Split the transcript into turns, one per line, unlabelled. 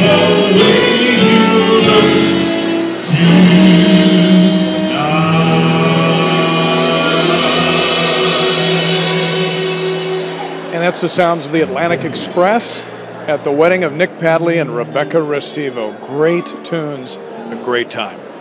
And that's the sounds of the Atlantic Express at the wedding of Nick Padley and Rebecca Restivo. Great tunes, a great time.